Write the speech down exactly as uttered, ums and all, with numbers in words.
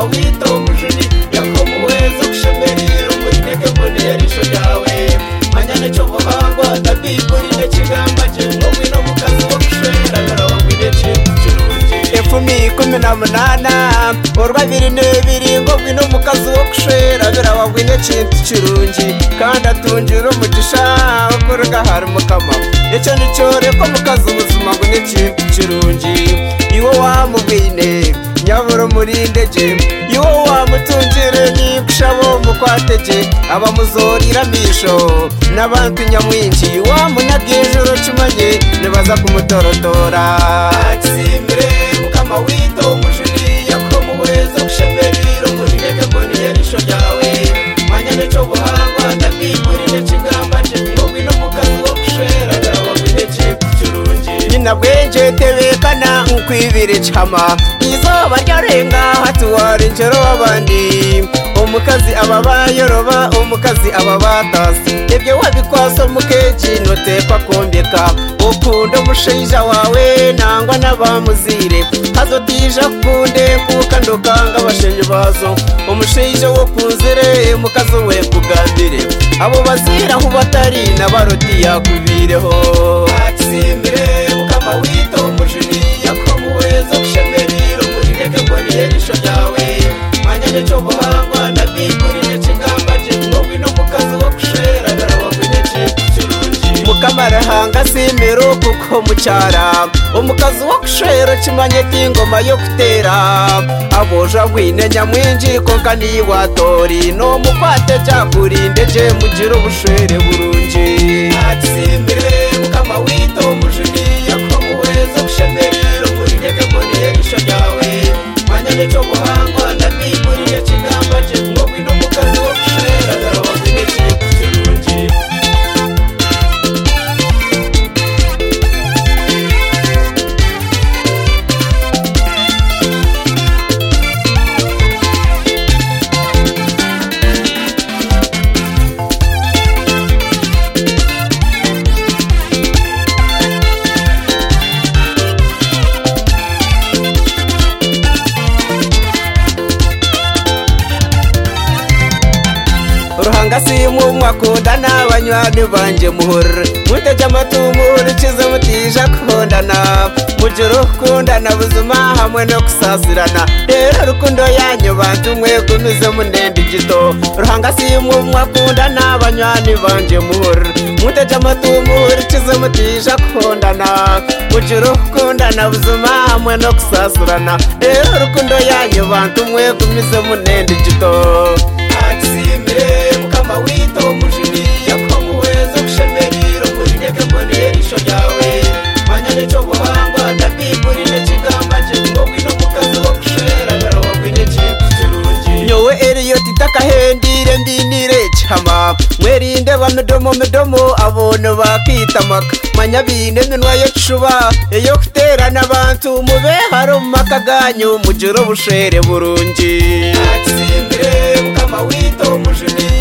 mukama wito mujuni yakomuweza kushemerera umurike mbone yarisho yawe manyane cyo buhangwa ndabigurire kigamba je ngwino mukazi wo kushera garawangwire cy'ikirungi efumi kumi na munana urwa biri nebiri ngo ngwino mukazi wo kushera garawangwire cy'ikirungi kandi atungira umugisha ukuruga hari mukama icyo nicyore ko mukazi ubuzima ngo n'ikirungi iwo wamubwine nyaburo murindeje iwo wamutungire nikushabo mukwatege abamuzorira misho n'abantu nyamwinshi wamunagijoro kimanye nibaza kumutorotora akisimbire mukama wito mujuni yakomuweza kushemerera umurike mbone yarisho yawe manyane cyo buhangwa ndabigurire kigamba je ngo ngwino mukazi wo kushera garawangwire cy'ikirungi nyina bwenje tebekana nkwibire chama izoba ryarenga hatuwara injero w'abandi umukazi ababayoroba umukazi ababatasi ibyo wabikwaso mukeji notekwa kombeka ukunda umushinja wawe nangwa n'abamuzire hazotija kunde kukandukanga abashenje bazo umushinja wo kunzire mukazi we kugambire abo bazira aho batari n'abaroti yakubireho akisimbire mukama wito mujuni yakomuweza kushemerera umurike mbone yarisho yawe manyane cyo buhangwa ndabigurire kigamba je ngo ngwino mukazi wo kushera garawangwire cy'ikirungi mukama arahanga simero kuko mucyara umukazi wo kushera kimanye tingoma yo kutera aboja gwine nyamwinji konka ni watori no mukwate cyakurinde je mugira ubushere burungi akisimbire mukama wito mujuni yakomuweza kushemerera umurike mbone yarisho yawe manyane cyo buhangwa ndabigurire kigamba je ngo ngwino mukazi wo kushera garawangwire cy'ikirungi ruhangasi mu mwakoda n'abanywani banje muhore muteje amatumuhore kize mutija kundana mujuru kundana buzima hamwe no kusasirana rero rukundo yanyu bantu mwe kumize munende gito ruhangasi mu mwakoda n'abanywani banje muhore muteje amatumuhore kize mutija kundana mujuru kundana buzima hamwe no kusasirana rero rukundo yanyu bantu mwe kumize munende gito akisimbire mukama wito mujuni yakomuweza kushemerera umurike mbone yarisho yawe manyane cyo buhangwa ndabigurire kigamba je ngo ngwino mukazi wo kushera garawangwire cy'ikirungi nyowe eriyo titakahendire ndinire chama mwerinde bamedomo medomo abono bakitamaka manyabine minwa yecuba yo kuterana abantu mube haro makaganyo mujiro bushere burungi akisimbire mukama wito mujuni